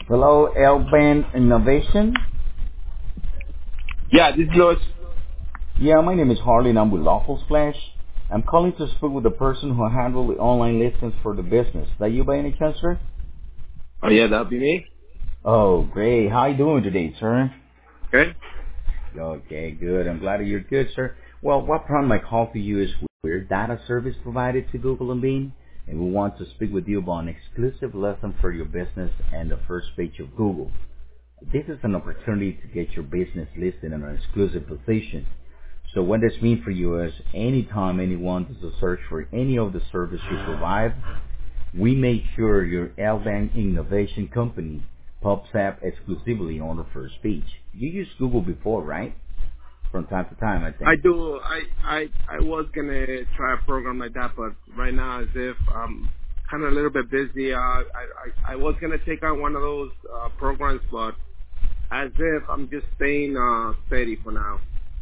Hello, L-Band Innovation. Yeah, this is Louis. Yeah, my name is Harley and I'm with Lawful Splash. I'm calling to speak with the person who handles the online listings for the business. That you by any chance, sir? Oh yeah, that'll be me. Oh, great. How you doing today, sir? Good. Okay, good. I'm glad that you're good, sir. Well, what prompted my call to you is we're data service provided to Google and Bing, and we want to speak with you about an exclusive lesson for your business and the first page of Google. This is an opportunity to get your business listed in an exclusive position. So what this means for you is anytime anyone does a search for any of the services you provide, we make sure your L-Bank Innovation Company pops up exclusively on the first page. You used Google before, right? From time to time, I I think. do. I was gonna try a program like that, but right now, as if I'm kind of a little bit busy, I was gonna take on one of those programs, but as if I'm just staying steady for now.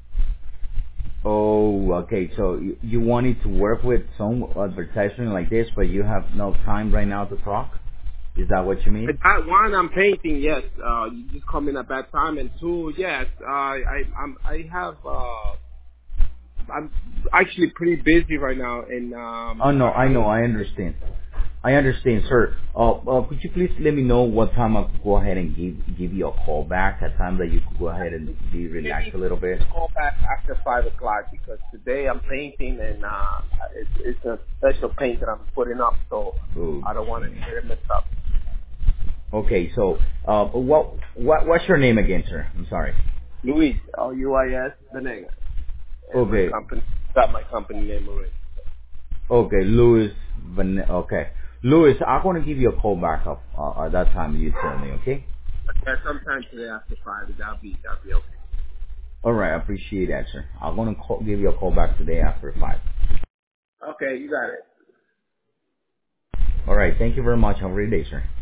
Oh, okay. So you wanted to work with some advertisement like this, but you have no time right now to talk? Is that what you mean? But that one, I'm painting. Yes, you just come in at bad time, and two, yes, I have. I'm actually pretty busy right now, and Oh, no, I know. I I understand. I understand, sir. Could you please let me know what time I could go ahead and give you a call back? A time that you could go ahead and be relaxed maybe a little bit. call back after 5 o'clock because today I'm painting and it's a special paint that I'm putting up, so I don't want to Okay. get it messed up. Okay. So, what's your name again, sir? I'm sorry. Luis, Luis Venegas, and my Okay. company got my company name already. Okay, Louis. Okay, Louis. I'm gonna give you a call back up at that time you tell me. Okay. Yeah, sometime today after 5, that'll be okay. All right. I appreciate that, sir. I'm gonna give you a call back today after 5. Okay, you got it. All right. Thank you very much. Have a great day, sir.